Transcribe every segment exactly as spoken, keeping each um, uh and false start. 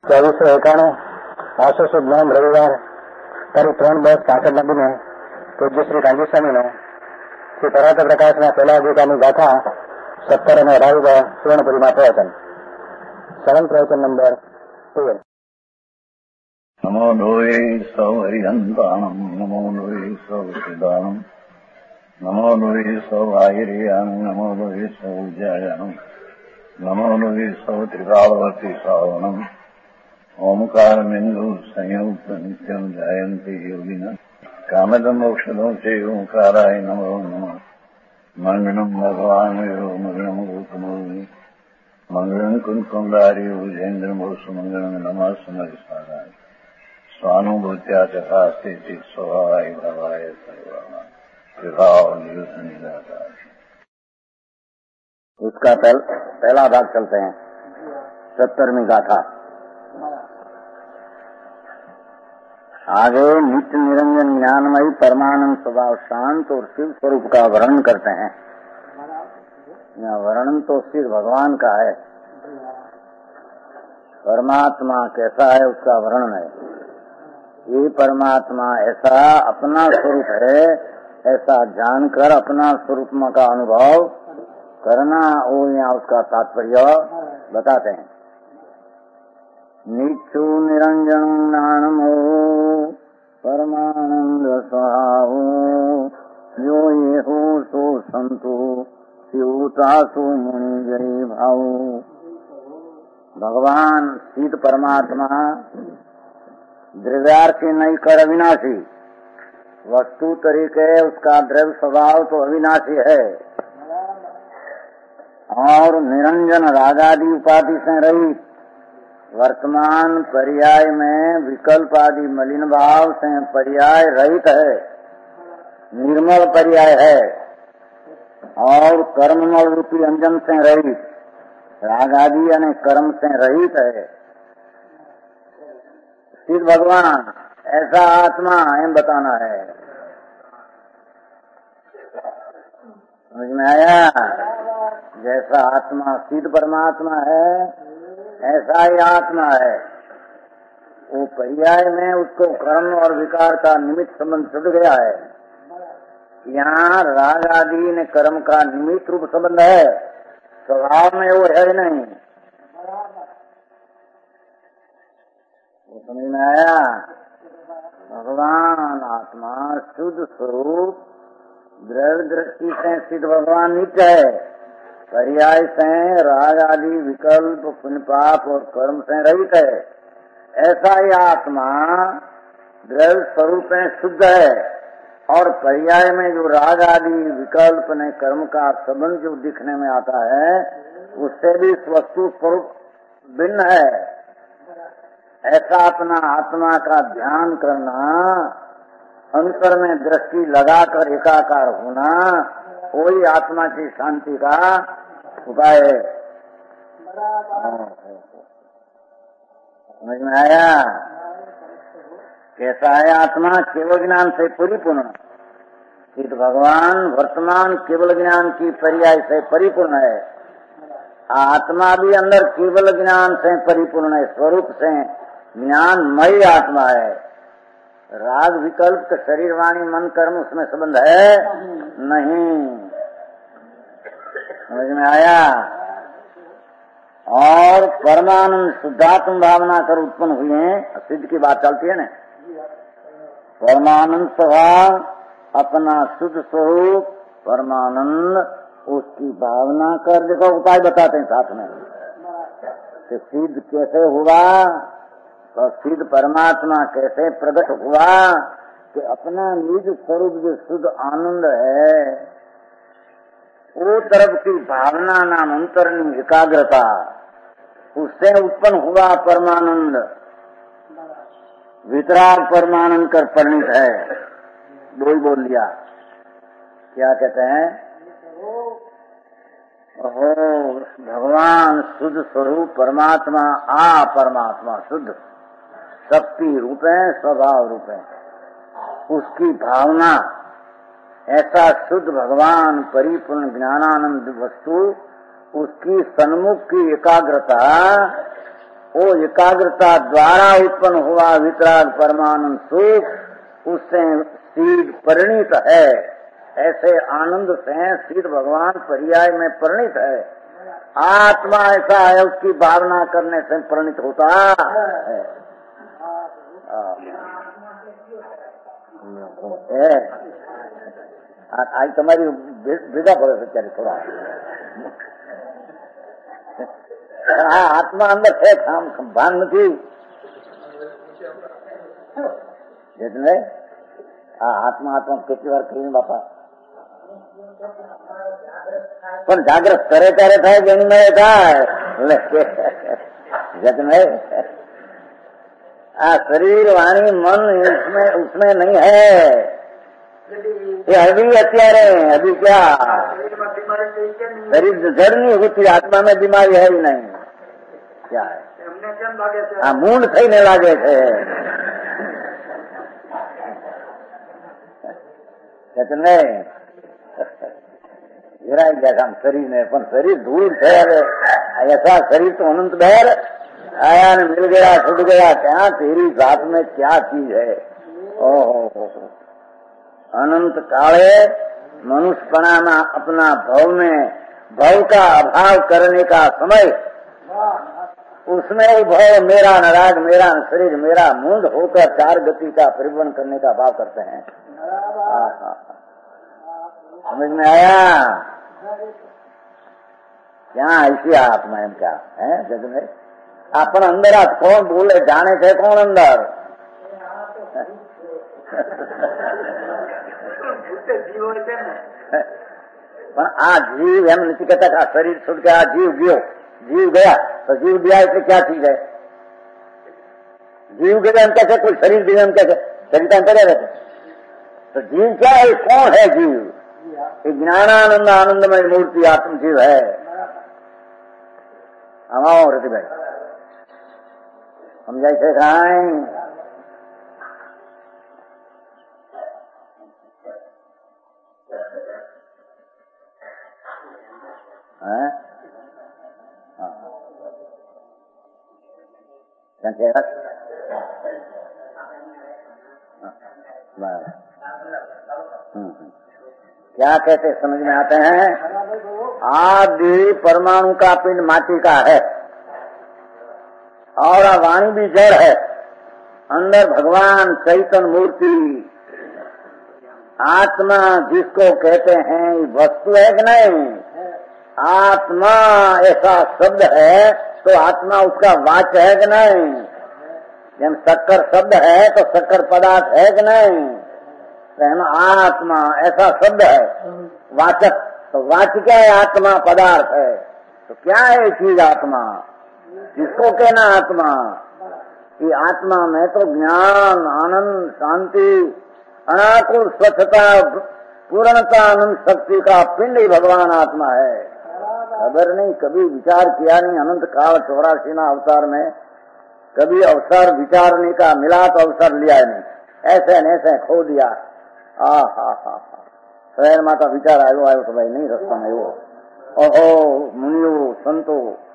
ચોવીસો એકાણું આસો સુદ નોમ રવિવાર તારીખ ત્રણ દસ કાંકર નદીને પૂજ્ય શ્રી કાંજી સ્વામીનો શ્રી પરાત પ્રકાશના પહેલા અધિકારની ગાથા સત્તર અને અઢાર સુવર્ણપુરીમાં પ્રવચન. સરળ પ્રવચન નંબર તેર. નમો લોહે સૌ હરિહંતાણમ નમો લોહે સૌ સિદ્ધાણમ નમો લોહે સૌ આયર્યાણમ નમો લોહે સૌ ઉજ્જાયાણમ નમો લોહે સૌ ત્રિકાળવતી શ્રાવણમ ઓમકાર બિંદુ સંયુક્ત નિત્યમ જાયંતિ યોગિના કામદમ મોક્ષદો છે ઓંકારાય નમો નમઃ. મંગળમ ભગવાન મંગળમ ગૌતમોની મંગળમ કુંકુંડારી ભુજેન્દ્રમો સુમંગળમ નમઃ સમરિસારાય स्वानुभूत्या चकास्ते स्वभावाय भवाय सर्वमा विभाव निदाता. उसका पहल, पहला भाग चलते हैं. सत्तरवीं गाथा. आगे नित्य निरंजन ज्ञानमयी परमानंद स्वभाव शांत और शिव स्वरूप का वर्णन करते हैं. यहाँ वर्णन तो सिर्फ भगवान का है, परमात्मा कैसा है उसका वर्णन है. ये परमात्मा ऐसा अपना स्वरूप है, ऐसा जानकर अपना स्वरूप का अनुभव करना, वो यहाँ उसका तात्पर्य बताते हैं. नित्यो निरंजन ज्ञानमो परमानंद स्वभाव जो ये हो सो संतो शिवतासु मुनि जय भाव. भगवान शीत परमात्मा द्रव्यार्थी नहीं कर अविनाशी, वस्तु तरीके उसका द्रव्य स्वभाव तो अविनाशी है और निरंजन रागादि उपाधि से रहित, वर्तमान पर्याय में विकल्प आदि मलिन भाव से पर्याय रहित है, निर्मल पर्याय है और कर्ममल रूपी अंजन से रहित, रागादि यानी कर्म से रहित है. सिद्ध भगवान ऐसा आत्मा एम बताना है. समझ में आया? जैसा आत्मा सिद्ध परमात्मा है ऐसा ही आत्मा है. वो पर्याय में उसको कर्म और विकार का निमित्त संबंध छुट गया है. यहाँ राग आदि ने कर्म का निमित्त रूप संबंध है, स्वभाव में वो है नहीं. वो समझ में आया? भगवान आत्मा शुद्ध स्वरूप द्रव्य दृष्टि से सिद्ध भगवान नित्य है, पर्याय से राग आदि विकल्प पुण्य पाप और कर्म से रहित है. ऐसा ही आत्मा द्रव्य स्वरूप में शुद्ध है और पर्याय में जो राग आदि विकल्प ने कर्म का संबंध जो दिखने में आता है उससे भी वस्तु स्वरूप भिन्न है. ऐसा अपना आत्मा का ध्यान करना, अंतर में दृष्टि लगाकर एकाकार होना, वही आत्मा की शांति का उपाय है. समझ में आया? कैसा है आत्मा? केवल ज्ञान से परिपूर्ण. सिद्ध भगवान वर्तमान केवल ज्ञान की पर्याय से परिपूर्ण है. आत्मा भी अंदर केवल ज्ञान से परिपूर्ण है, स्वरूप से ज्ञानमयी आत्मा है. राग विकल्प का शरीर वाणी मन कर्म उसमें संबंध है नहीं. समझ में आया? और परमानंद शुद्धात्म भावना कर उत्पन्न हुए हैं. सिद्ध की बात चलती है ना. परमानंद स्वभाव अपना शुद्ध स्वरूप परमानंद उसकी भावना कर, देखो उपाय बताते हैं साथ में कि सिद्ध कैसे हुआ और सिद्ध परमात्मा कैसे प्रकट हुआ कि अपना निज स्वरूप जो शुद्ध आनंद है वो तरफ की भावना नाम अंतरंग एकाग्रता, उससे उत्पन्न हुआ परमानंद. वितराग परमानंद कर परिणित है. दो ही बोल लिया. क्या कहते हैं? ओहो भगवान शुद्ध स्वरूप परमात्मा, आ परमात्मा शुद्ध शक्ति रूप है, स्वभाव रूप है. उसकी भावना ऐसा शुद्ध भगवान परिपूर्ण ज्ञानानंद वस्तु, उसकी सन्मुख की एकाग्रता वो एकाग्रता द्वारा उत्पन्न हुआ वितराग परमानंद सुख उससे सीध परिणित है। ऐसे आनंद से सीध भगवान पर्याय में परिणित है। आत्मा ऐसा है, उसकी भावना करने से परिणित होता है। आज तुम्हारी भेजा पड़े बेचारी थोड़ा। हाँ, आत्मा अंदर है, काम भान नहीं जितने हाँ आत्मा आत्मा કેટલી વાર કહીને બાપા પણ જાગ્રત કરે ત્યારે થાય કે એની મેળે થાય जितने आ शरीर वाणी मन इसमें उसमें नहीं है। ये अभी अत्यारे अभी क्या शरीर जड़ नहीं होती, आत्मा में बीमारी है ही नहीं। क्या है हाँ मूंड थई ने लागे थे જરાય ગયા આમ શરીરને પણ શરીર દૂર છે। હવે ऐसा शरीर तो अनंत बहर आया ने मिल गया छुट गया, क्या तेरी जात में क्या चीज है। ओहो अनंत काले मनुष्यपना में अपना भव में भव का अभाव करने का समय, उसमें वो भव मेरा नराग मेरा शरीर मेरा मूंद होकर चार गति का परिवर्तन करने का भाव करते हैं। समझ में आया क्या ऐसी आत्मा एम क्या है जग में अपन अंदर आप कौन बोले जाने थे कौन अंदर પણ આ જીવ એમ નથી કહેતા કે આ શરીર છૂટ કે આ જીવ ગયો, જીવ ગયા તો જીવ ગયા એટલે क्या चीज है। जीव गया एम कैसे, कोई शरीर दिया एम कैसे, शरीर का अंतर रहते तो जीव क्या है, कौन है जीव। ये ज्ञानानंद आनंदमय मूर्ति आत्म जीव है। हमाओ रति भाई हम जैसे खाएं क्या कहते समझ में आते हैं। आदि परमाणु का पिंड माटी का है और वाणी भी जड़ है, अंदर भगवान चैतन्य मूर्ति आत्मा जिसको कहते हैं वस्तु है कि नहीं। आत्मा ऐसा शब्द है तो आत्मा उसका वाच्य है कि नहीं। जब शक्कर शब्द है तो शक्कर पदार्थ है कि नहीं। तो आत्मा ऐसा शब्द है वाचक, तो वाच्य क्या है, आत्मा पदार्थ है। तो क्या है चीज आत्मा, जिसको कहना आत्मा। ये आत्मा में तो ज्ञान आनंद शांति अनाकुल स्वच्छता पूर्णता अनंत शक्ति का पिंड ही भगवान आत्मा है। खबर नहीं, कभी विचार किया नहीं। अनंत काल चौरासी ना अवतार में कभी अवसर विचारने का मिला तो अवसर लिया नहीं, ऐसे न ऐसे खो दिया। आ हा हा हा शहर माता विचार आयो आयो तो भाई नहीं रस्ता में वो ओहो मुनियो संतो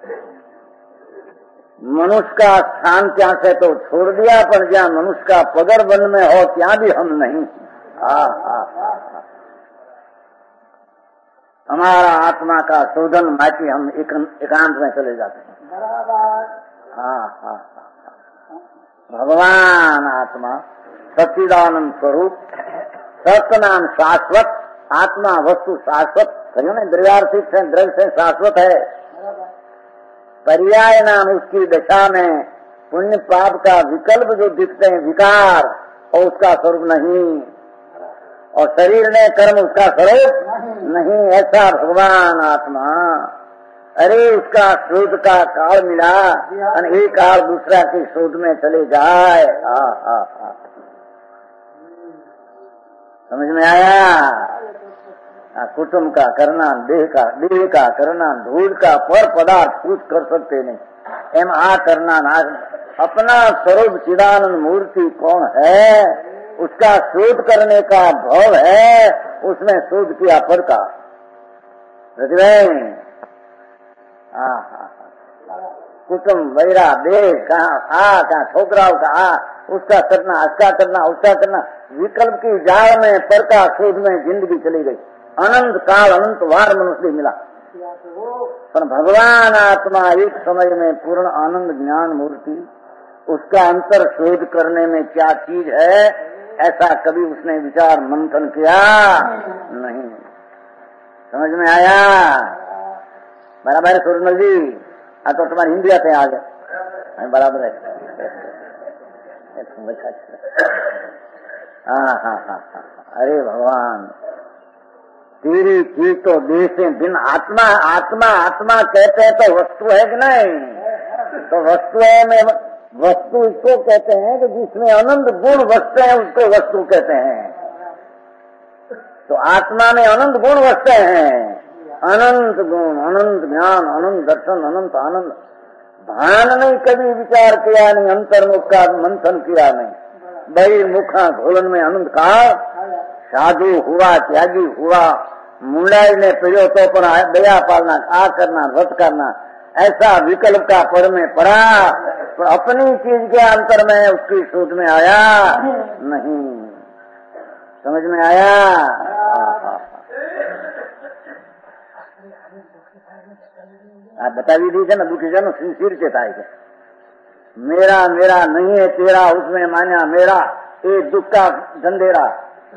मनुष्य का स्थान क्या से तो छोड़ दिया, पर जहाँ मनुष्य का पगर वन में हो ત્યાં भी हम नहीं। हा हा हा हमारा आत्मा का शोधन माटी हम एक, एकांत में चले जाते हैं। हाँ हाँ भगवान आत्मा सच्चिदानंद स्वरूप सत्य नाम शाश्वत, आत्मा वस्तु शाश्वत कहो ने द्रव्यार्थिक से द्रव्य से शाश्वत है। पर्याय नाम उसकी दशा में पुण्य पाप का विकल्प जो दिखते हैं विकार, और उसका स्वरूप नहीं, और शरीर ने कर्म उसका स्वरूप नहीं। ऐसा भगवान आत्मा। अरे उसका शोध का काल मिला और एक काल दूसरा के शोध में चले जाए। हा हा हा समझ में आया। कुटुंब का करना, देह का देह का करना, धूल का पर पदार्थ कुछ कर सकते नहीं। एम आ करना ना, अपना स्वरूप चिदानंद मूर्ति कौन है, उसका शोध करने का भाव है, उसमें शोध किया पर का कुटुंब वैरा देह कहाँ आ कहाँ छोकराओं का आ, उसका करना उसका करना उसका करना, विकल्प की जाल में परका शोध में जिंदगी चली गई। अनंत काल अनंत वार मनुष्य मिला, पर भगवान आत्मा एक समय में पूर्ण आनंद ज्ञान मूर्ति, उसका अंतर शोध करने में क्या चीज है ऐसा कभी उसने विचार मंथन किया नहीं। समझ में आया? बराबर सूरज जी, आ तो तुम्हारी हिंदी आते हैं आज बराबर है। हाँ हाँ हाँ हाँ, अरे भगवान तेरी चीज तो देह से बिन आत्मा आत्मा आत्मा कहते हैं तो वस्तु है कि नहीं? तो वस्तु है में वस्तु इसको कहते हैं कि जिसमें अनंत गुण वसते हैं उसको वस्तु कहते हैं। तो आत्मा में अनंत गुण वसते हैं, अनंत गुण अनंत ज्ञान अनंत दर्शन अनंत आनंद। भान नहीं कभी विचार किया नहीं, अंतर्मुख का मंथन किया नहीं, बहिर्मुखा घोलन में अनंत काल साधु हुआ त्यागी हुआ, मुंडाई ने पिड़ो तो पर दया पालना आ करना व्रत करना, ऐसा विकल्प का पद में पड़ा, तो अपनी चीज के अंतर में उसकी शोध में आया नहीं। समझ में आया? आप बता भी दीजिए ना, दुखी जन सिर चेता है, मेरा मेरा नहीं है तेरा उसमें मान्या मेरा, ये दुख का धंधेरा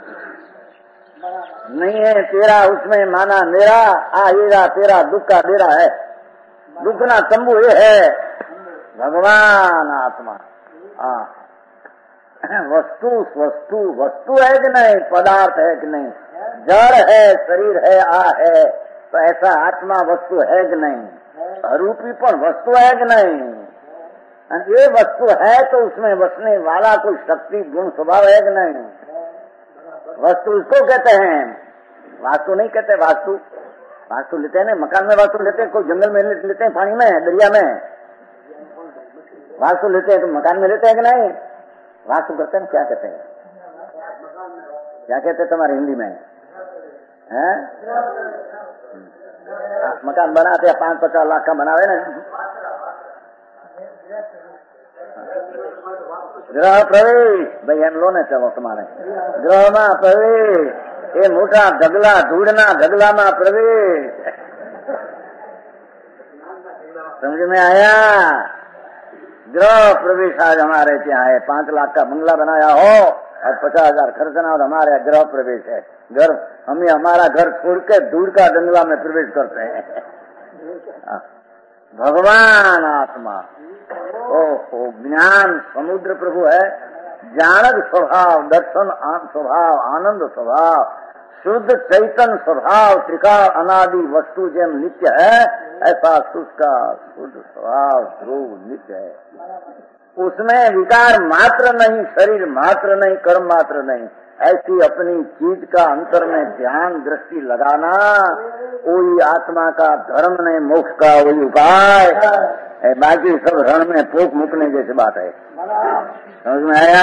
नहीं है तेरा उसमें माना मेरा, आएगा तेरा दुख का डेरा है। दुख ना तंबू ये है भगवान आत्मा। हाँ, वस्तु वस्तु वस्तु है कि नहीं, पदार्थ है कि नहीं, जड़ है शरीर है आ है, तो ऐसा आत्मा वस्तु है कि नहीं, अरूपी पर वस्तु है कि नहीं? ये वस्तु है तो उसमें बसने वाला कोई शक्ति गुण स्वभाव है कि नहीं? वस्तु उसको कहते हैं, वास्तु नहीं कहते। वास्तु वास्तु लेते हैं ना, मकान में वास्तु लेते हैं, कोई जंगल में लेते हैं, पानी में दरिया में वास्तु लेते हैं, तो मकान में लेते हैं कि नहीं? वास्तु करते हैं, क्या कहते हैं, क्या कहते हैं तुम्हारे हिंदी में है? मकान बनाते हैं पांच पचास लाख का बनावे ना, ग्रह प्रवेश भाई हम लो ने चलो तुम्हारे ग्रह में प्रवेश, ये मोटा ढगला ढूंढना ढगला में प्रवेश। समझ में आया? ग्रह प्रवेश आज हमारे यहाँ है, पांच लाख का बंगला बनाया हो और पचास हजार खर्चना हो, हमारे ग्रह प्रवेश है। घर हमें हमारा घर छोड़ के दूर का बंगला में प्रवेश करते हैं। भगवान आत्मा ओहो ज्ञान समुद्र प्रभु है, जानक स्वभाव, दर्शन स्वभाव, आनंद स्वभाव, शुद्ध चैतन्य स्वभाव, त्रिकाल अनादि वस्तु जैम नित्य है, ऐसा उसका शुद्ध स्वभाव ध्रुव नित्य है। उसमें विकार मात्र नहीं, शरीर मात्र नहीं, कर्म मात्र नहीं, ऐसी अपनी चीज का अंतर में ध्यान दृष्टि लगाना वही आत्मा का धर्म नहीं, मोक्ष का वही उपाय है। बाकी सब रण में पोक मुकने जैसी बात है। समझ में आया?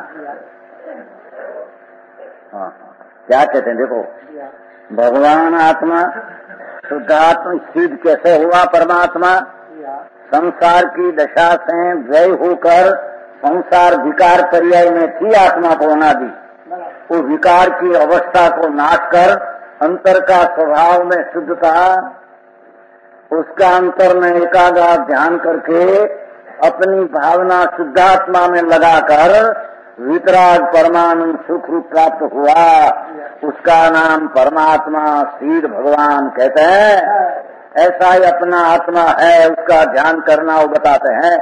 हाँ, क्या कहते हैं देखो, भगवान आत्मा शुद्धात्मा सिद्ध कैसे हुआ? परमात्मा संसार की दशा से व्यय होकर संसार विकार पर्याय में थी आत्मा को अनादि, वो विकार की अवस्था को नाश कर अंतर का स्वभाव में शुद्धता, उसका अंतर में एकाग्र ध्यान करके अपनी भावना शुद्धात्मा में लगाकर वितराग परमानंद सुख रूप प्राप्त हुआ, उसका नाम परमात्मा सीध भगवान कहते हैं। ऐसा ही अपना आत्मा है, उसका ध्यान करना वो बताते हैं।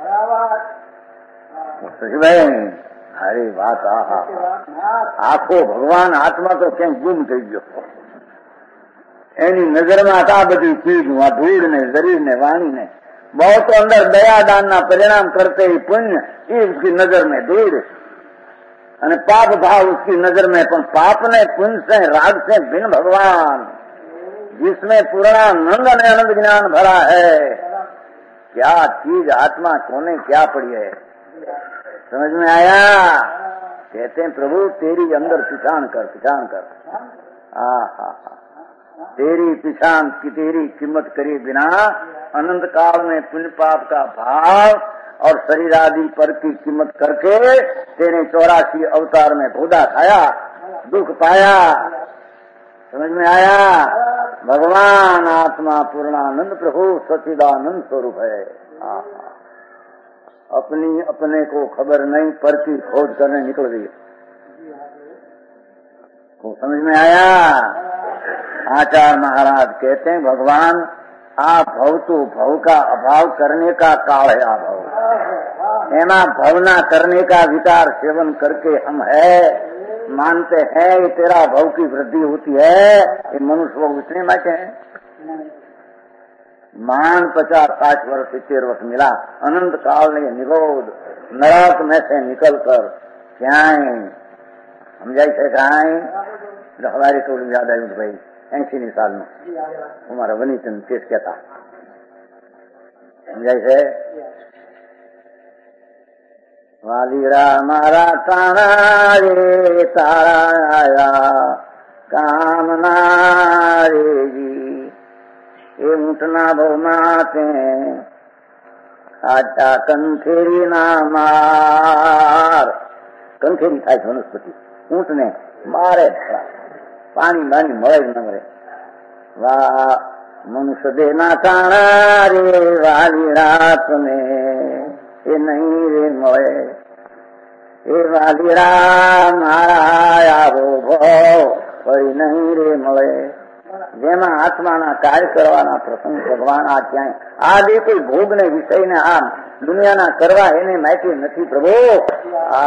अरे बात आखो भगवान आत्मा तो क्या गुम થઈ ગયો, એની નજરમાં આ બધી ચીજ ધૂળ ને શરીર ને વાણી ને बहुत अंदर दया दान ना परिणाम करते ही पुण्य ये उसकी नजर में दूर, અને पाप भाव उसकी नजर में, पर पाप ने पुण्य से राग से भिन्न भगवान जिसमें पूर्णानंद ने आनंद ज्ञान भरा है। क्या चीज आत्मा कोने क्या पड़ी है? समझ में आया? कहते हैं प्रभु तेरी अंदर पिछाण कर पिछाण कर। हा हा हा तेरी पिछान की तेरी कीमत करे बिना अनंत काल में पुण्य पाप का भाव और शरीर आदि पर की कीमत करके तेरे चौरासी अवतार में भोदा खाया, दुख पाया। समझ में आया? भगवान आत्मा पूर्णानंद प्रभु सच्चिदानंद स्वरूप है। अपनी अपने को खबर नहीं, पर की खोज करने निकल गई। तो समझ में आया? आचार्य महाराज कहते हैं भगवान आ भव तो भव का अभाव करने का काल है। आ भव एमा भवना करने का विचार सेवन करके हम है मानते हैं ये तेरा भव की वृद्धि होती है। ये मनुष्य लोग इतने बाटे हैं, मान पचास साठ वर्ष सित्तेर वर्ष मिला, अनंत काल ने निरोध नरक में से निकल कर क्या हम जैसे खाए। हमारे को याद आई भाई ऐसी साल में हमारा वनीचंद शेष क्या था, जैसे वालीरा मारा तारा रे तारा आया कामना रे जी ये ऊँटना बहुमाते आटा कंथेरी ना मार। कंथेरी था वनस्पति, ऊँट ने मारे पानी बानी मरे न मरे। वाह मनुष्य देना ताना रे वाली रात में ये नहीं रे मोए ये वाली राम मारा हो भो कोई नहीं रे मोए। જેમાં આત્માના કાર્ય કરવાના પ્રસંગ ભગવાન આ ક્યાંય આ બે કોઈ ભોગને વિષયને આમ દુનિયાના કરવા એને માહિતી નથી પ્રભુ। આ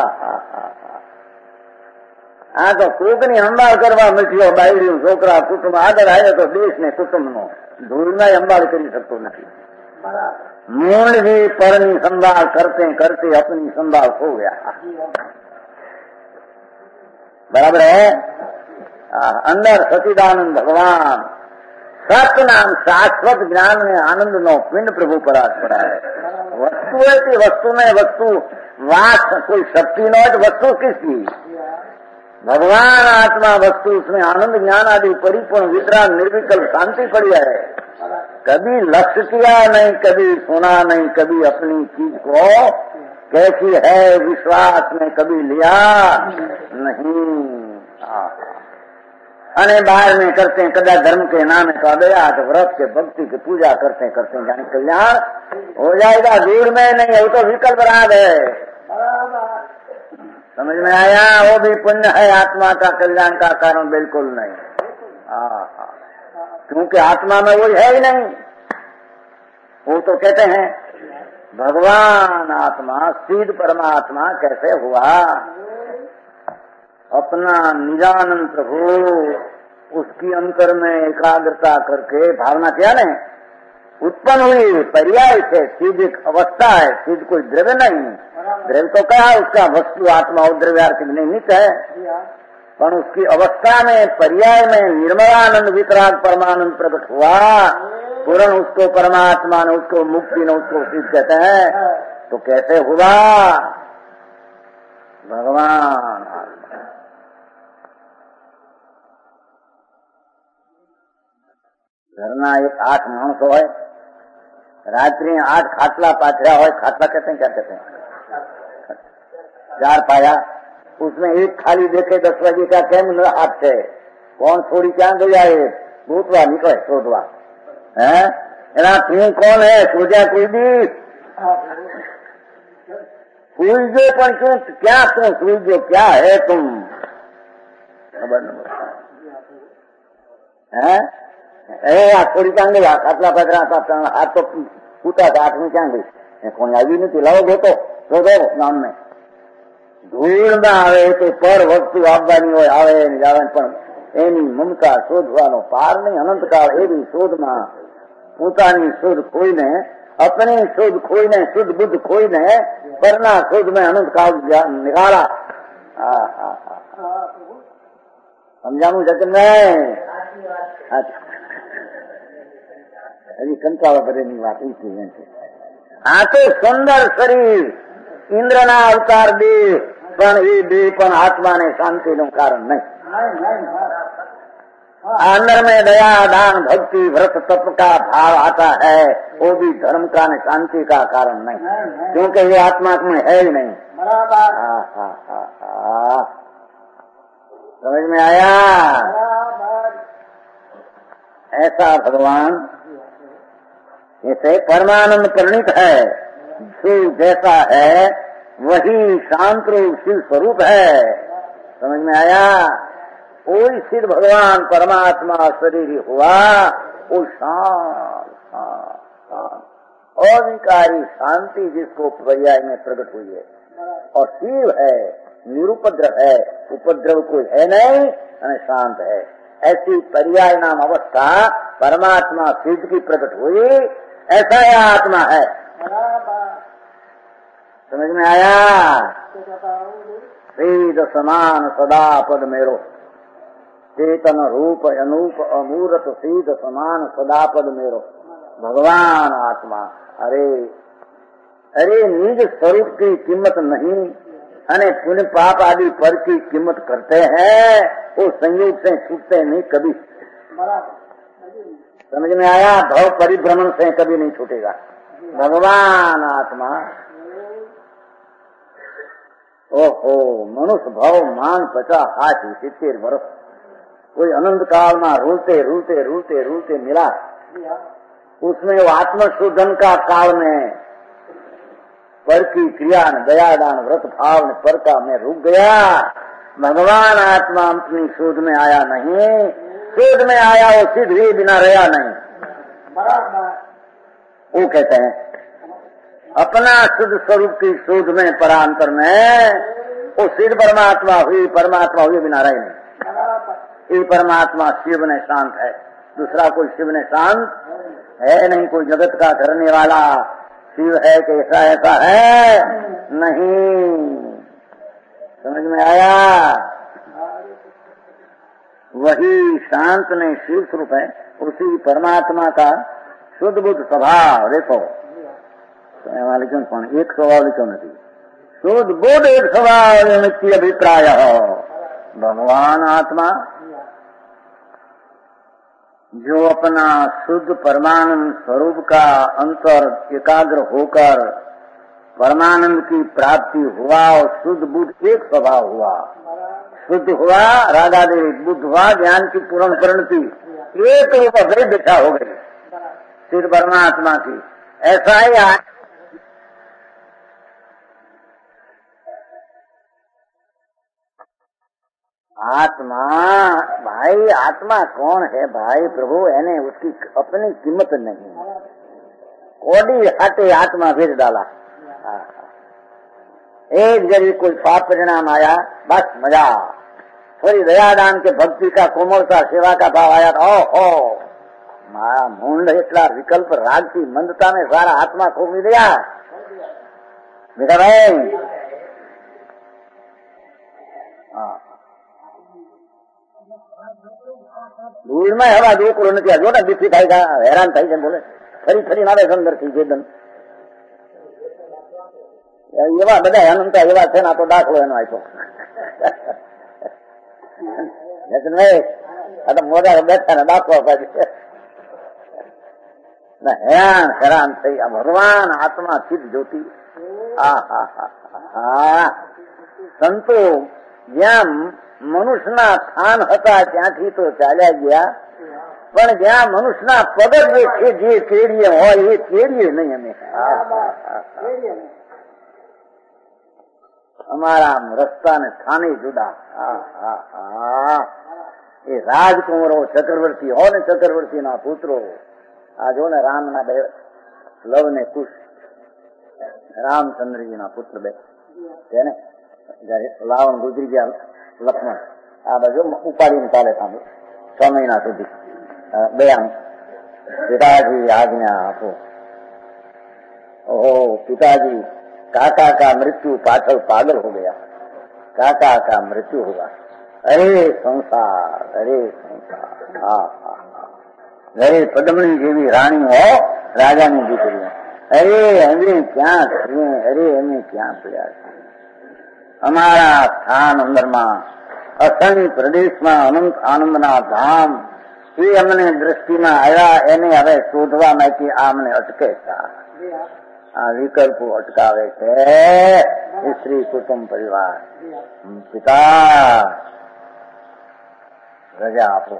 આ તો કોકની સંભાળ કરવા મળ્યો બાયડીયું છોકરા કુટુંબ આગળ આવે તો દેશ ને કુટુંબનો ધૂળના સંભાળ કરી શકતો નથી। मूल भी परनी संभाल करते करते अपनी संभाल खो गया। बराबर है? अंदर सचिदानंद भगवान सत नाम शाश्वत ज्ञान में आनंद नो पिंड प्रभु परास पड़ा है। वस्तु है कि वस्तु में वस्तु वास कोई शक्ति न हो, वस्तु किसकी? भगवान आत्मा वस्तु, उसमें आनंद ज्ञान आदि परिपूर्ण वितराग निर्विकल्प शांति पड़ी है। कभी लक्ष्य किया नहीं, कभी सुना नहीं, कभी अपनी चीज को कैसी है विश्वास में कभी लिया नहीं। अने बाहर में करते हैं कदा धर्म के नाम का दया तो व्रत के भक्ति की पूजा करते करते जाने कल्याण हो जाएगा, दूर में नहीं हो तो विकल्प राग है। समझ में आया? वो भी पुण्य है, आत्मा का कल्याण का कारण बिल्कुल नहीं। हाँ, क्योंकि आत्मा में वो है ही नहीं। वो तो कहते हैं भगवान आत्मा सिद्ध परमात्मा कैसे हुआ? अपना निजानंद प्रभु उसकी अंतर में एकाग्रता करके भावना क्या ने उत्पन्न हुई, पर्याय से सिद्ध एक अवस्था है, सिद्ध कोई द्रव्य नहीं। द्रव्य तो क्या है? उसका वस्तु आत्मा और द्रव्यार्थिक निमित्त है, पर उसकी अवस्था में पर्याय में निर्मलानंद वितराग परमानंद प्रकट हुआ। पूर्ण उसको परमात्मा ने उसको मुक्ति ने उसको सिद्ध कहते हैं। तो कैसे हुआ? भगवान घरना एक आठ माणस हो, रात्रि आठ खाटला पाथरा हो, खाटला कहते हैं क्या कहते हैं, चार पाया, उसमें एक खाली देखे दस बजे का केम हाथ है, कौन छोड़ी क्या गया है, भूतवा निकले शोधवा है एना तू कौन है? सोचा कोई भी सूझो, पर क्यों क्या तुम सूझो, क्या है तुम? खबर न है थोड़ी क्या गई खाटला पकड़ा था, हाथ तो फूटा था, हाथ में क्या गई कोई आई नहीं, लाओ तो तो दो नाम में धूल में आवे तो पर वस्तु आपवानी हो आवे जावे, पण एनी ममता शोधવાનો पार नहीं। अनंत काल एवी शोधમાં પોતાની શોધ ખોઈને, अपनी शोध खोईने, शुद्ध बुद्ध खोईने परना शोध में अनंत काल निकाला। समझाणु जगन में हजी कंटाळा करेनी વાત ઈ છે। આ તો સુંદર શરીર ઇન્દ્રના અવતાર દે, પણ એ દે પણ આત્માને શાંતિનું કારણ નહીં। अंदर में दया दान भक्ति व्रत तप का भाव आता है, वो भी धर्म का न शांति का कारण नहीं, क्योंकि ये आत्मा में है ही नहीं। बराबर। हाँ हाँ हाँ हाँ, समझ में आया? ऐसा भगवान इसे परमानंद परिणित है, जो जैसा है वही शांत रूप शिव स्वरूप है। समझ में आया? कोई सिद्ध भगवान परमात्मा शरीर हुआ, वो शांत शांत शांत अविकारी शांति जिसको पर्याय में प्रकट हुई है। और शिव है, निरुपद्रव है, उपद्रव कोई है नहीं, और शांत है। ऐसी पर्याय नाम अवस्था परमात्मा सिद्ध की प्रकट हुई, ऐसा यह आत्मा है। समझ में आया? सीध समान सदा पद मेरो, चेतन रूप अनूप अमूर्त सीध समान सदा पद मेरो। भगवान आत्मा, अरे अरे निज स्वरूप की कीमत नहीं, अने पुण्य पाप आदि पर की कीमत करते हैं, वो संयोग से छूटते नहीं कभी। समझ में आया? भव परिभ्रमण से कभी नहीं छूटेगा। भगवान आत्मा, ओहो मनुष्य भव मान पचा हाथ सित्तेर वर्ष, कोई अनंत काल में रूलते रूलते रूलते रूलते मिला, उसमें वो आत्मशोधन का काल में पर की क्रिया न दयादान व्रत भाव ने पर का मैं रुक गया। भगवान आत्मा अपनी शोध में आया नहीं, शोध में आया वो सिद्ध हुए बिना रहा नहीं। वो कहते हैं अपना शुद्ध स्वरूप की शोध में परांतर में वो सिद्ध परमात्मा हुई, परमात्मा हुए बिना रहे नहीं। ये परमात्मा शिव ने शांत है, दूसरा कोई शिव ने शांत है नहीं। कोई जगत का करने वाला शिव है कि ऐसा ऐसा है नहीं। समझ में आया? वही शांत नहीं शिव स्वरूप है, उसी परमात्मा का शुद्ध बुद्ध स्वभाव। देखो वाले क्यों कौन एक स्वभाव क्यों नहीं, शुद्ध बुद्ध एक स्वभाव नित्य अभिप्राय हो। भगवान आत्मा जो अपना शुद्ध परमानंद स्वरूप का अंतर एकाग्र होकर परमानंद की प्राप्ति हुआ और शुद्ध बुद्ध एक स्वभाव हुआ, शुद्ध हुआ राधा देवी, बुद्ध हुआ ज्ञान की पूर्ण परिणति, एक रूप अभेद दिशा हो गई सिद्ध परमात्मा की। ऐसा ही आज आत्मा, भाई आत्मा कौन है भाई प्रभु, यानी उसकी अपनी कीमत नहीं। कोडी हटे आत्मा भेज डाला, एक जरी कोई पाप परिणाम आया बस मजा, थोड़ी दयादान के भक्ति का कोमलता सेवा का भाव आया, ओ हो मारा मूंड इतना विकल्प राग की मंदता में सारा आत्मा खो भी दिया बेटा भाई। ધૂળ માં હવા દુકરો નથી, જો ને બીસી થાય હેરાન થઈ છે, બોલે ફરી ફરી આવે અંદર થી જેદન એવા બધા અનંત એવા છે ને, આ તો દાખલો એનો આપ્યો આ તો મોઢા બેઠા ને દાખલો પાછી હેરાન હેરાન થઈ। આ ભગવાન આત્મા સિદ્ધ જ્યોતિ, આ હા હા હા સંતો જ્યાં મનુષ્યના સ્થાન હતા ત્યાંથી તો ચાલ્યા ગયા, પણ જ્યાં મનુષ્યના પગજ છે જે કેડીએ હોય એ કેડીએ નહીં। અમે અમારા રસ્તા ને સ્થાને જુદા। એ રાજકુંવરો ચક્રવર્તી હો ને ચક્રવર્તી ના પુત્રો, આ જો ને રામ ના બે લવ ને કુશ, રામચંદ્રજી ના પુત્ર બે છે ને, જયારે રાવણ ગુજરી ગયા લક્ષ્મણ આ બાજુ ઉપાડીને ચાલે સામે છ મહિના સુધી બે આમ पिताजी आज्ञा आपो। ओहो पिताजी, काका का मृत्यु पाछल पागल हो गया, काका का मृत्यु हुआ। अरे संसार, अरे संसार, हाँ हाँ हाँ, अरे पद्मनी जेवी रानी हो राजा ने दीकरी, अरे हमें क्या करिए, अरे हमें क्या पड़ा। हमारा स्थान अंदर में असंग प्रदेश में अनंत आनंद ना धाम એ અમને દ્રષ્ટિમાં આવ્યા એને હવે શોધવા માટે આમને અટકે છે. આ વિકલ્પો અટકાવે છે એ શ્રી કુટુંબ પરિવાર. પિતા રજા આપો.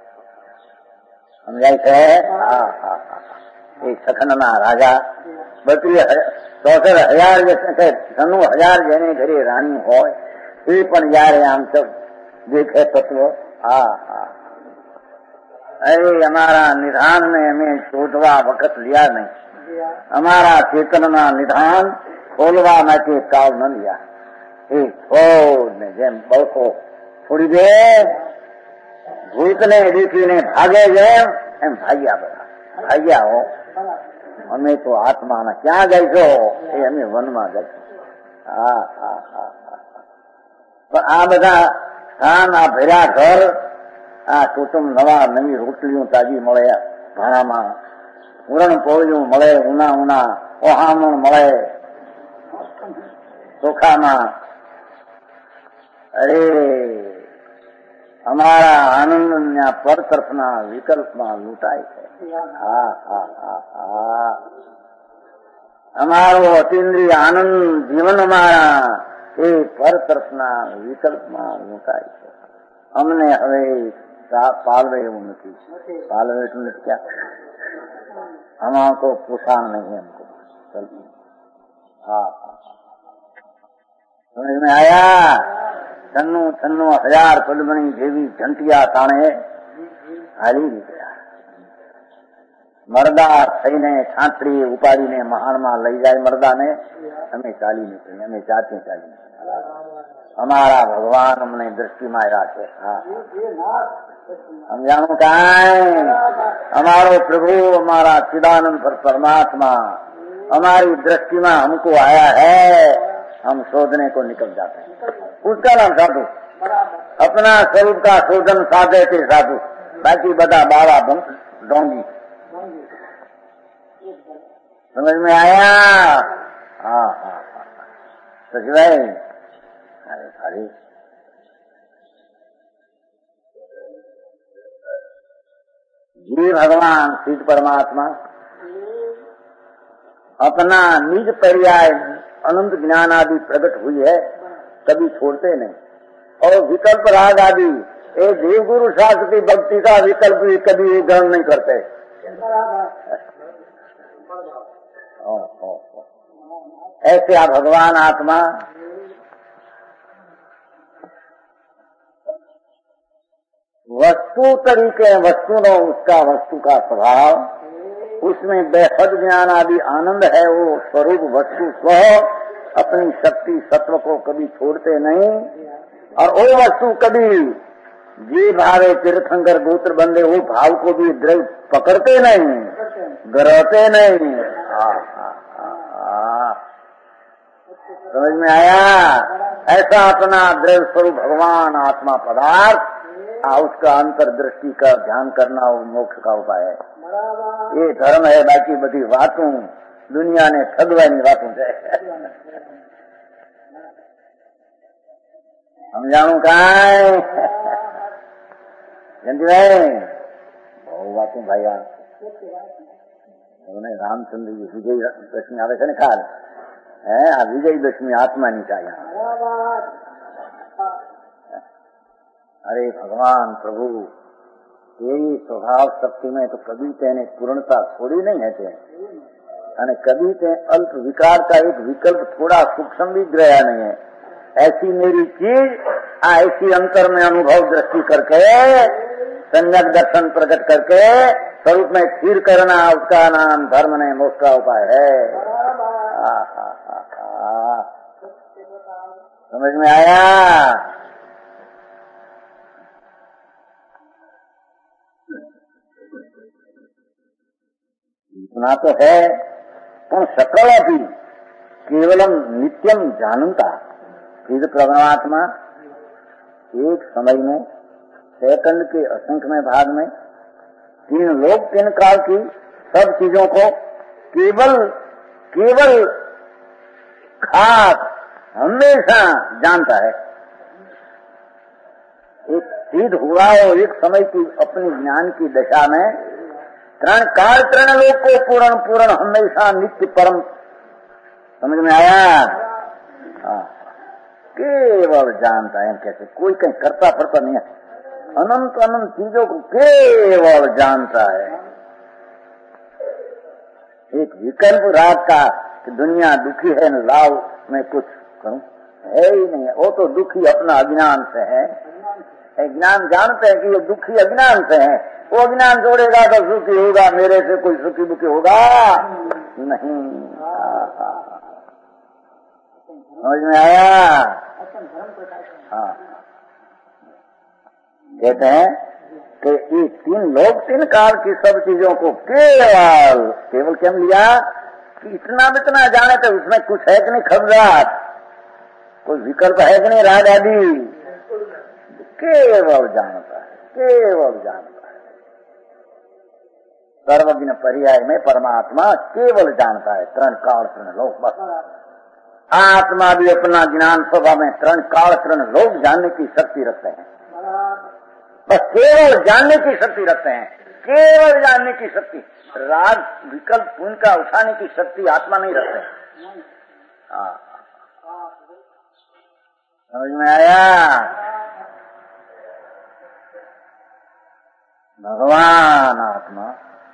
સમજાય છે? હા હા હા. એ સખનના રાજા બત્રીસ ચોસઠ હજાર છન્નું હજાર જેને ઘરે રાણી હોય એ પણ જયારે આમ સબ દેખે તત્વ હા હા અરે અમારા નિધાન ને અમે શોધવા વખત લ્યા નહીં. અમારા ચેતનના નિધાન ખોલવા માટે કાળ ન લ્યા. એ છોડ ને જેમ બળકો છોડી દે ભૂતને દેખીને ભાગે જેમ એમ ભાગ્યા બધા ભાગ્યા હો. અમે તો આત્માના ક્યાં જઈશો એ અમે વનમાં જઈશું. હા હા હા પણ આ બધા સ્થાન આ ભર્યા ઘર આ કુટુંબ નવા નવી રોટલીઓ તાજી મળે ભાણામાં પૂરણ પોળિયું મળે ઉના ઉના ઓહામણ મળે ચોખામાં. અરે અમારા આનંદ પર તરફના વિકલ્પમાં લૂંટાય છે. હા હા હા હા અમારો અતિન્દ્રિય આનંદ જીવન અમારા એ પર તરફના વિકલ્પમાં લૂંટાય છે. અમને હવે પાલવે એવું નથી. પાલવે એટલું નથી ક્યાં હમાર કો પોષણ નહીં हमको. હા સમજ में आया? છન્નું છન્નું હજાર પદમણી જેવી ઘંટિયા તાણે હારી નીકળ્યા. મરદા થઈને છાંટડી ઉપાડીને મહાણમાં લઈ જાય મરદાને. અમે ચાલી નીકળી અમે જાતે ચાલી નીકળી. અમારા ભગવાન અમને દ્રષ્ટિમાં આવ્યા છે. હા સમજાણું કાંઈ? અમારો પ્રભુ અમારા चिदानंद पर परमात्मा हमारी दृष्टि में हमको आया है. हम शोधने को निकल जाते हैं. उसका नाम साधु. अपना स्वरूप का शोधन साधे थे साधु. बाकी बता बाबा डोंगी. समझ में आया? हाँ हाँ हाँ सच भाई. अरे अरे जी भगवान श्री परमात्मा अपना निज पर्याय अनंत ज्ञान आदि प्रकट हुई है कभी छोड़ते नहीं. और विकल्प राग आदि ये देवगुरु शास्त्र की भक्ति का विकल्प भी कभी ग्रहण नहीं करते. ओ, ओ, ओ. ऐसे आ भगवान आत्मा वस्तु तरीके वस्तु नो उसका वस्तु का स्वभाव उसमें बेहद ज्ञान आदि आनंद है. वो स्वरूप वस्तु स्व अपनी शक्ति सत्व को कभी छोड़ते नहीं. और वो वस्तु कभी जी भावे तीर्थंकर गोत्र बंदे वो भाव को भी द्रव्य पकड़ते नहीं गरते नहीं. हाँ हाँ हाँ समझ में आया? ऐसा अपना द्रव्य स्वरूप भगवान आत्मा पदार्थ उसका अंतर्दृष्टि का ध्यान करना वो मोक्ष का उपाय है. ये धर्म है. बाकी बड़ी बातों दुनिया ने ठगवानी बातों है. समझाणु कांई? जयंती भाई बहु बातों भाई रामचंद्र जी विजय दशमी आवे छे ने काल है आ विजय दशमी आत्मा नी चाहिए. अरे भगवान प्रभु यही स्वभाव शक्ति में तो कभी तेने पूर्णता छोड़ी नहीं है ते અને कभी ते अल्प विकार का एक विकल्प थोड़ा सूक्ष्म भी ग्रहा नहीं है. ऐसी मेरी चीज ऐसी अंतर में अनुभव दृष्टि करके संयक दर्शन प्रकट करके स्वरूप में स्थिर करना उसका नाम धर्म ने मोक्ष का उपाय है. आ, आ, आ, आ, समझ में आया? इतना तो है पर सकल भी केवलम नित्यम जानता. फिर परमात्मा एक समय में सेकंड के असंख्य भाग में तीन लोक तीन काल की सब चीजों को केवल केवल खास हमेशा जानता है. एक सिद्ध हुआ हो एक समय की अपनी ज्ञान की दशा में तरण काल तरण लोग को पूर्ण पूर्ण हमेशा नित्य परम। समझ में आया? हाँ, केवल जानता है कैसे, कोई कहीं करता फरता नहीं है, अनंत अनंत चीजों को केवल जानता है। एक विकल्प रात का कि दुनिया दुखी है न लाओ मैं कुछ करूं, है ही नहीं। वो तो दुखी अपना अज्ञान से है, ज्ञान जानते हैं कि ये दुखी अज्ञान से है, वो अज्ञान जोड़ेगा तो सुखी होगा, मेरे से कोई सुखी दुखी होगा नहीं। समझ में आया? हाँ, कहते हैं कि ये तीन लोग तीन काल की सब चीजों को केवल केवल क्या लिया कि इतना इतना जाने तो उसमें कुछ है कि नहीं खबरात, कोई विकल्प है कि नहीं राज आदि, केवल जानता है, केवल जानता है। सर्वज्ञ पर्याय में परमात्मा केवल जानता है, तरण काल तरण लोक। बस आत्मा भी अपना ज्ञान स्वभाव में तरण काल तरण लोक जानने की शक्ति रखते हैं। बस केवल जानने की शक्ति रखते हैं, केवल जानने की शक्ति। राग विकल्प उनका उठाने की शक्ति आत्मा नहीं रखते। हाँ, समझ में आया? भगवान आत्मा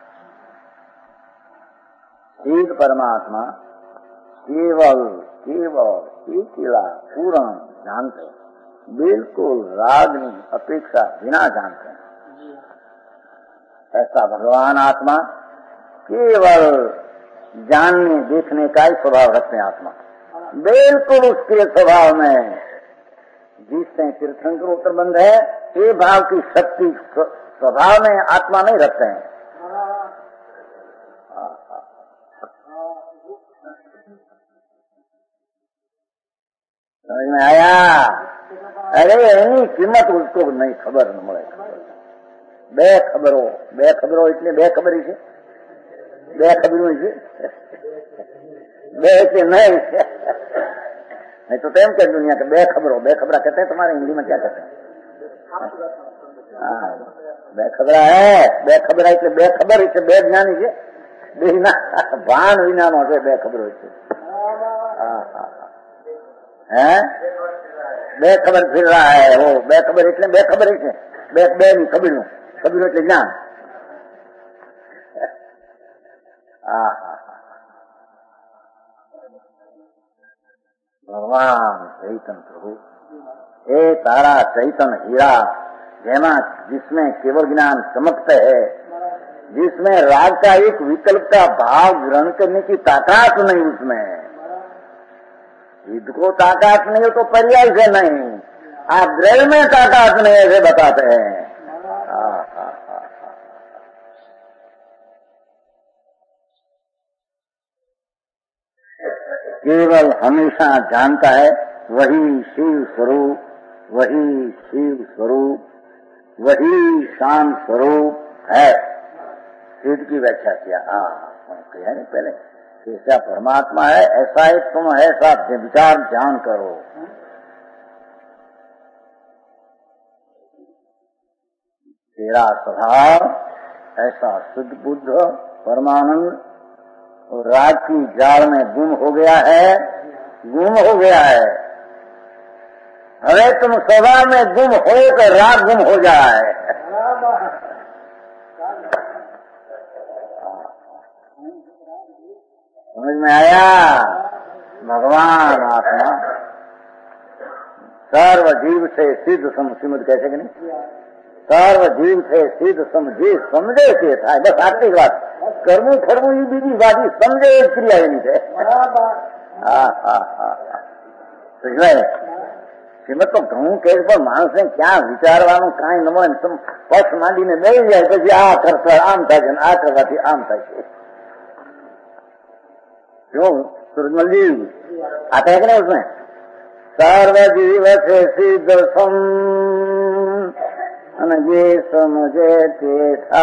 एक परमात्मा केवल केवल एक पूर्ण जानते, बिल्कुल राग नहीं अपेक्षा बिना जानते हैं। ऐसा भगवान आत्मा केवल जानने देखने का ही स्वभाव रखते हैं। आत्मा बिल्कुल उसके स्वभाव में जिससे तीर्थंकर उत्तर बंध है, ये भाव की शक्ति स्वभाव में आत्मा नहीं रखते हैं। समझ में आया? अरे एनी कीमत उसको नहीं खबर न મળે। બે ખબરો બે ખબરો એટલે બે ખબરી છે, બે ખબરી છે, બે કે नहीं नहीं तो तेम क्या दुनिया के बे खबरों बे खबरा कहते हैं, तुम्हारे हिंदी में क्या कहते हैं? हाँ, बे खबरा है, बे खबरा એટલે बे खबर એટલે बे ज्ञानी છે, बेना भान विनानो છે बे खबरो છે। हाँ हाँ है, बे खबर फिर रहा है वो बे खबर એટલે बे खबर છે, बे बे ની खबर નું खबर એટલે ज्ञान। हाँ हाँ भगवान चैतन प्रभु ए तारा चैतन हीरा जेमा जिसमें केवल ज्ञान चमकते है, जिसमें राग का एक विकल्प का भाव ग्रहण करने की ताकत नहीं, उसमें सिद्ध को ताकत नहीं हो तो पर्याय से नहीं, आप द्रव्य में ताकत नहीं ऐसे बताते हैं। हाँ हाँ हाँ केवल हमेशा जानता है वही शिव स्वरूप, वही शिव स्वरूप, वही शांत स्वरूप है। सिद्ध की व्याख्या किया, हाँ कहा नहीं पहले, ऐसा परमात्मा है, ऐसा एक तुम है, ऐसा विचार ध्यान करो। तेरा स्वभाव ऐसा शुद्ध बुद्ध परमानंद और राग की जाल में गुम हो गया है, गुम हो गया है। अरे तुम स्वभाव में गुम हो कर राग गुम हो जाए। समझ में आया? भगवान आत्मा सर्व जीव से सिद्ध समझ कैसे कि नहीं, सर्व जीव से सिद्ध समझे समझे के था। बस आखिरी बात कर्मू फर्मू ये बीजी बाजी समझे क्रिया नहीं थे। हाँ हाँ हाँ શ્રીમદ તો ઘણું કે પણ માણસને ક્યાં વિચારવાનું કાંઈ ન મળે, તમે પક્ષ માંડીને બેસી જાય પછી આ કરતા આમ થાય છે, આ કરવાથી આમ થાય છે। क्यों सूरजमल जी आता है कि नहीं उसमें? सर्व जीव से सिद्ध सम ये समझे के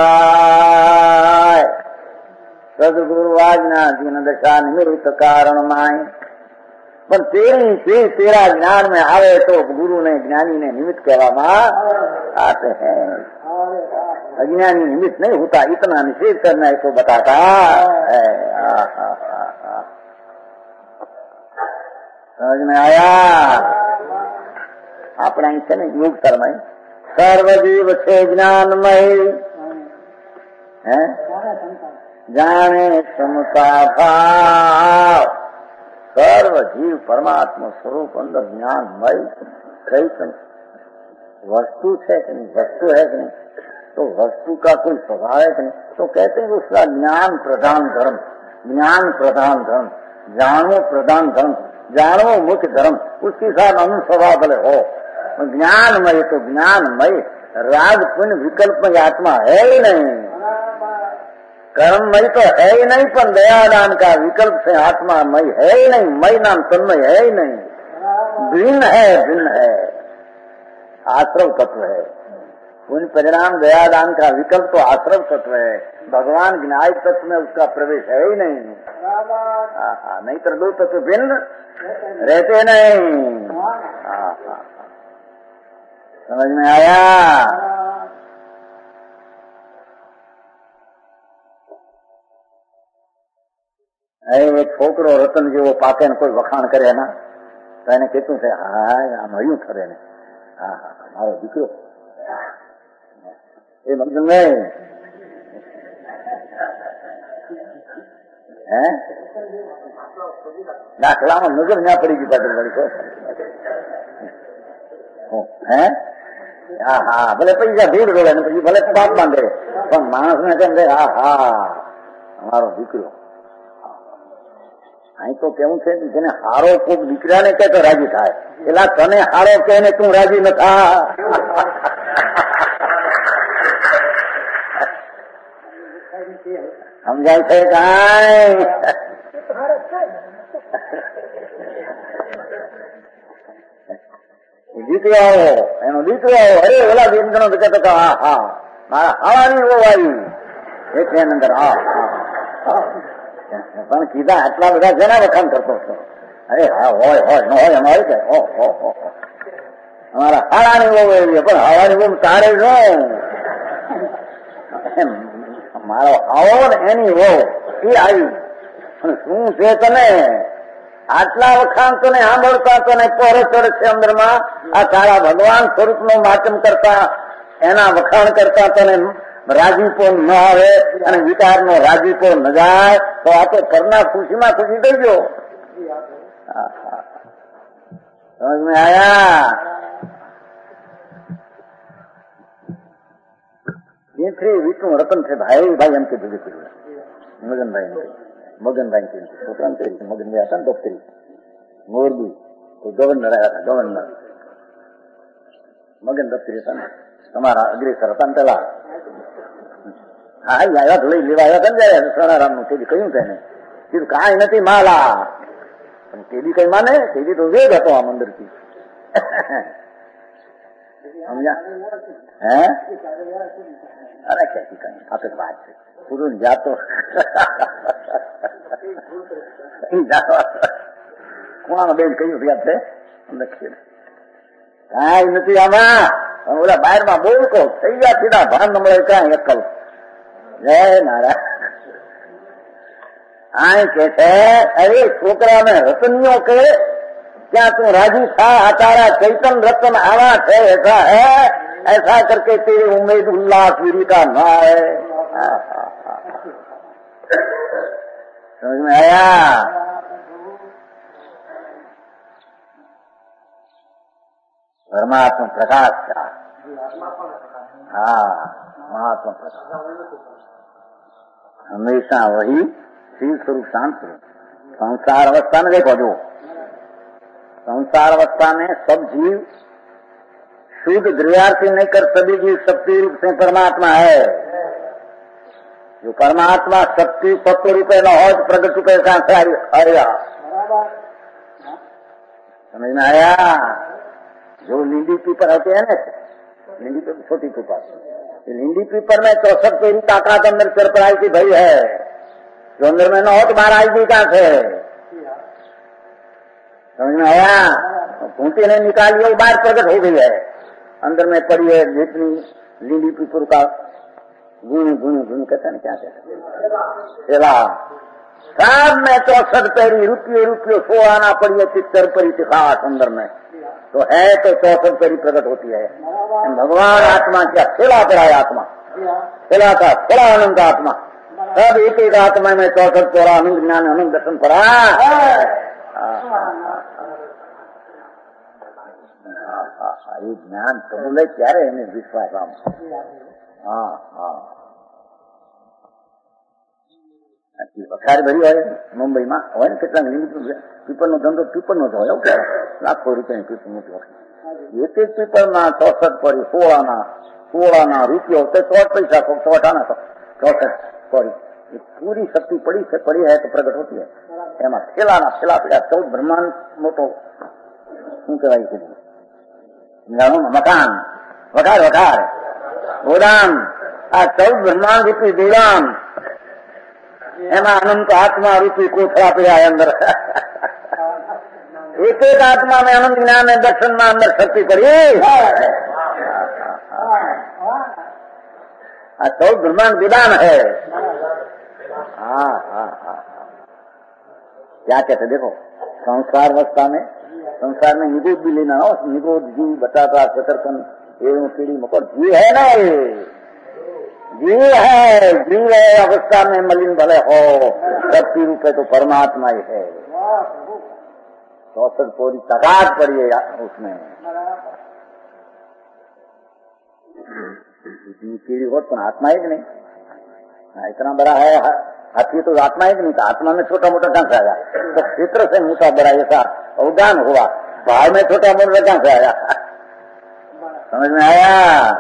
थाय सदगुरु आज्ञा दीन दशा निमित्त कारण माय પણ તેરી તે તેરા જ્ઞાન में આવે તો ગુરુ ने ज्ञानी ने निमित्त कहवामा आते हैं। अज्ञानी निमित्त नहीं होता, इतना निषेध करना है तो बताता है। समझ में आया? अपना ही ने योग शर्मा सर्वजीव छे ज्ञानमय है, जाने समता भाव। सर्व जीव परमात्मा स्वरूप अंदर ज्ञानमय। कई कहीं वस्तु है कि नहीं, वस्तु है कि नहीं, तो वस्तु का कोई स्वभाव है कि नहीं, तो कहते हैं उसका ज्ञान प्रधान धर्म, ज्ञान प्रधान धर्म, जानो प्रधान धर्म, जानो मुख्य धर्म, उसके साथ अनुस्वभाव भले हो। ज्ञानमय तो ज्ञानमय, राग पुण्य विकल्प में आत्मा है ही नहीं, कर्ममय तो है ही नहीं, पर दयादान का विकल्प से आत्मा मय है ही नहीं, मय नाम तन्मय है ही नहीं, भिन्न है, भिन्न है, आश्रव तत्व है। पुण्य परिणाम दयादान का विकल्प तो आश्रव तत्व है, भगवान ज्ञाय तत्व में उसका प्रवेश है ही नहीं। हाँ, नहीं तो दो तत्व भिन्न रहते नहीं। हाँ, समझ में आया? एक छोकरो रतन जेवो पाके ने कोई वखाण करे ना तो એને કીધું છે હા આમ હયું ખરે ને હા હા મારો દીકરો એ મગન નહીં હે દાખલામાં નજર ના પડી ગઈ પાછળ વળી હે હા હા ભલે પૈસા ભીડ રોડે ને પછી ભલે પાપ માંગે પણ માણસ ને કેમ હા હા અમારો દીકરો અહીં તો કેવું છે જેને હારો કોક દીકરાને કે તો રાજી થાય, એલા તને હારો કે ને તું રાજી ન થા। સમજાય છે કાંઈ? દીકરો આવો એનો દીકરો આવો અરે ઓલા દીકરો કહેતો કે હા હા મારા હાવાની વો આવી એટલે અંદર હા હા પણ કીધા આટલા બધા જેના વખાણ કરતો હતો? અરે હા હોય હોય ન હોય એમ હોય કે અમારા હાડાની બહુ એવી પણ હવાની બહુ તારે શું મારો આવો ને એની બહુ એ આવી શું છે તને આટલા વખાણ તને સાંભળતા તને પહોરે ચડે છે અંદરમાં આ તારા ભગવાન સ્વરૂપ નું માચમ કરતા એના વખાણ કરતા તને રાજીપો ન આવે અને વિચાર નો રાજીપો ન જાય તો આ તો કરના ખુશીમાં ખુશી થઈ ગયો। સમજ में आया? थ्री विष्णु रतन थे भाई भाई एम के भूले मगन भाई मगन भाई के छोकरा मगन भाई હતા ડોક્ટરી મોરબી તો ગવર્નર આવ્યા હતા, ગવર્નર મગન દફતરી હતા ને તમારા અગ્રેસર હતા ને પેલા હા આવ્યા તો લઈ લેવા આવ્યા હતા ને સોનારામ નું તેજી કહ્યું છે ને કીધું કાંઈ નથી માલા પણ તેજી કઈ માને તેજી તો વેગ હતો આ મંદિર થી સમજ્યા હે અરે ક્યાંથી કઈ આપે વાત છે પૂરું જાતો કોણામાં બેન કહ્યું યાદ છે લખી કાંઈ નથી આમાં ઓલા બહાર માં બોલ કહો થઈ ગયા સીધા ભાન ન મળે કાંઈ અક્કલ જય નારાયણ આય કે છે અરે છોકરા ને રતનિયો કે क्या तू राजी था तारा चैतन रतन आवा थे ऐसा है ऐसा करके तेरी उम्मीद उल्लास वीरिता न है। समझ में आया? परमात्मा प्रकाश का हाँ महात्मा प्रकाश हमेशा वही शिव स्वरूप शांत स्वरूप। संसार अवस्था में देखो जो संसार अवस्था में सब जीव शुद्ध द्रव्यार्थी नहीं कर सभी जीव शक्ति रूप से परमात्मा है। जो परमात्मा शक्ति सत्व रूपे न हो प्रगट रूपे कहां से आएगा? समझ में आया? जो लींडी पीपर होते हैं ना, लींडी पीपर छोटी पीपर, लींडी पीपर में चौसठ तेरी ताकत अंदर सिर पर आई थी भाई है, जो अंदर में न हो तो बाहर आई थी कहां से? समझ में आया? खूंटी ने निकाली वो बाहर प्रकट हो गई है, अंदर में पड़ी है जितनी लीली पीपुर का गुण गुण गुण कहते हैं क्या कहते हैं सब में चौसठ पैरी रुपये रुपये सो आना पड़ी है चित्तर पर इतिहास अंदर में तो है तो चौसठ पैरी प्रकट होती है। भगवान आत्मा क्या खेला करा है, आत्मा खेला था थोड़ा आनंद आत्मा सब एक एक आत्मा में चौसठ पौरा आनंद ज्ञान आनंद दर्शन पड़ा। ये ज्ञान कबूल है क्यारे એને વિશ્વાસ આમ હા હા આથી વખાર ભરી હોય મુંબઈમાં હોય ને કેટલા પીપળનો ધંધો પીપળનો જ હોય એવું લાખો રૂપિયાની પીપળ મોટી હોય એક એક પીપળના ચોસઠ પડી સોળાના સોળાના રૂપિયો તો ચોટ પૈસા ચોટાના ચોસઠ પડી ये पूरी शक्ति पड़ी से पड़ी है तो प्रकट होती है एमा खेलाना खेला पड़ा चौदह ब्रह्मांड मोटो શું કહેવાય છે मकान वकार वकार गोदाम आ चौदह ब्रह्मांड रूपी गोदाम एमा अनंत आत्मा रूपी कोठरा पे आए अंदर एक एक आत्मा में अनंत ज्ञान में दर्शन में अंदर शक्ति पड़ी। आ चौदह ब्रह्मांड गोदाम है। हाँ हाँ हाँ क्या कहते देखो संसार अवस्था में संसार में निगोद भी लेना हो निगोद जीव बताता शकरकन एवं कीड़ी मकोड़ जीव है ना ये जीव है जीव है अवस्था में मलिन भले हो शक्ति रूप है तो परमात्मा ही है। चौसठ पूरी तकात पड़ी है उसमें कीड़ी हो तो आत्मा ही नहीं इतना बड़ा है हाथी तो आत्मा ही नहीं था आत्मा में छोटा मोटा कहां से आया तो क्षेत्र से मोटा बड़ा ऐसा उदान हुआ भाव में छोटा मोटा कहां से आया समझ में आया।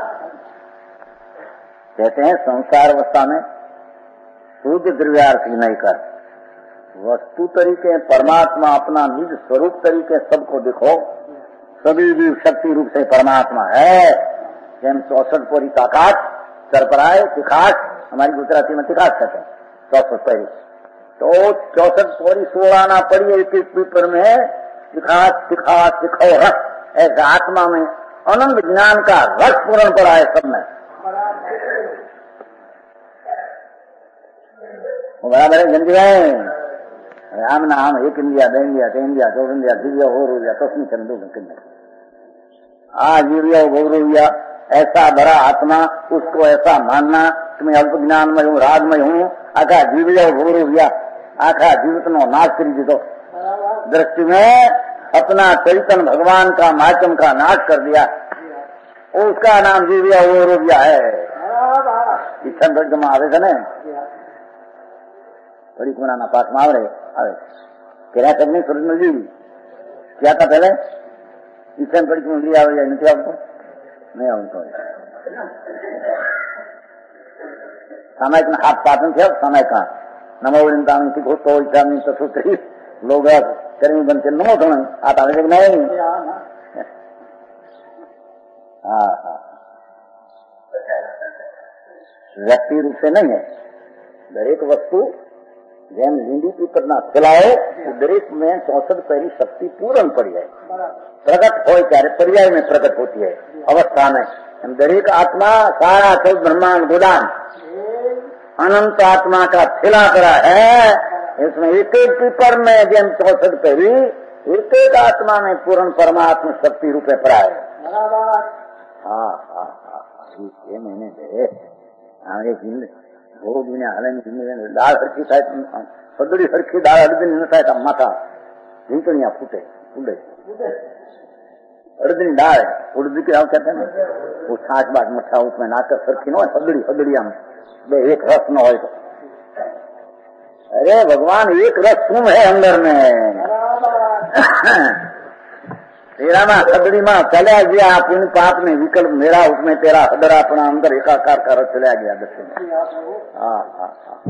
कहते हैं संसार अवस्था में शुद्ध द्रव्यार्थी नहीं कर वस्तु तरीके परमात्मा अपना निज स्वरूप तरीके सबको दिखो सभी भी शक्ति रूप से परमात्मा है। जेम चौसठ पोरी ताकात सरपराय तिखास हमारी गुजराती में तिखास कहते हैं चौसठ पैरी तो चौसठ पोरी सोलाना पड़ी एक एक पीपर में तिखास तिखास तिखो रस ऐसा आत्मा में अनंत ज्ञान का रस पूर्ण पड़ा है सब में बराबर है। गंज गए आम नाम एक इंडिया दो इंडिया तीन इंडिया दो इंडिया दिव्या हो रुया तस्मी चंदू आ जीविया गौरविया ऐसा बड़ा आत्मा उसको ऐसा मानना तुम्हें अल्प ज्ञान में हूँ राग में हूँ आखा जीविया गौरविया आखा जीवित नो नाश कर दीदो दृष्टि में अपना चैतन्य भगवान का माध्यम का नाश कर दिया उसका नाम जीविया गौरविया है। इच्छा में आवे थे ने बड़ी कुमाना पाठ में आवड़े आवे क्या करनी सूरज जी क्या था पहले इच्छा बड़ी कुमार लिया आवे नहीं आपको नहीं आवड़तो सामायिक में हाथ पाठन थे सामायिक का नमो वृंदावन की घोष तो इच्छा नहीं ससुत्री लोग कर्मी बनते नमो धन आता है नहीं हाँ हाँ व्यक्ति रूप से नहीं है दरेक वस्तु જેમ લીંડી પીપળના ફેલાવો દરેક में चौसठ पहली शक्ति पूर्ण पड़ी है प्रकट हो ત્યારે पर्याय में प्रकट होती है अवस्था में दरेक आत्मा सारा चौदह ब्रह्मांड गोदाम अनंत आत्मा का फैला करा है। इसमें एक एक पीपल में जेम चौसठ पहली एक एक आत्मा में पूर्ण परमात्मा शक्ति रूपे पड़ा है। हाँ हाँ हाँ ये मैंने दे आगे ભોગ વિના હલે દાળ સરખી થાય પદડી સરખી દાળ અડધની ન થાય તો માથા ઝીંકણીયા ફૂટે ફૂટે અડધની દાળ ઉડદી के कहते हैं वो छाछ बाट मठा उसमें नाकर सरखी न हो पदड़ी पदड़िया में बे एक रस न हो तो अरे भगवान एक रस तुम है अंदर में तेरा में खदड़ी में चला गया पुण्य पाप में विकल्प मेरा उसमें तेरा हदर अपना अंदर एकाकार कर चला गया दर्शन। हाँ हाँ हाँ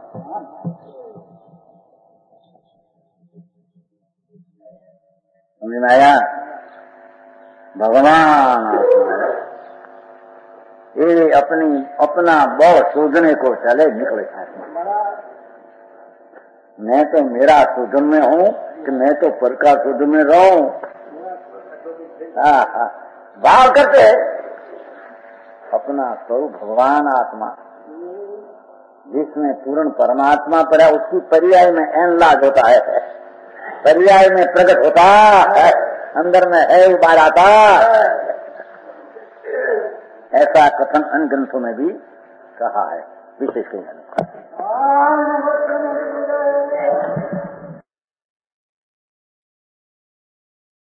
समझ में आया। भगवान ये अपनी अपना बल शोधने को चले निकले मैं तो मेरा शोधन में हूँ कि मैं तो पर का शुद्ध में रहूं। हाँ हाँ, भाव करते अपना स्वरूप भगवान आत्मा जिसमें पूर्ण परमात्मा पर है, उसकी पर्याय में एनलाज होता है, पर्याय में प्रकट होता है, अंदर में है उबार आता। ऐसा कथन अन्य ग्रंथों में भी कहा है विशेष के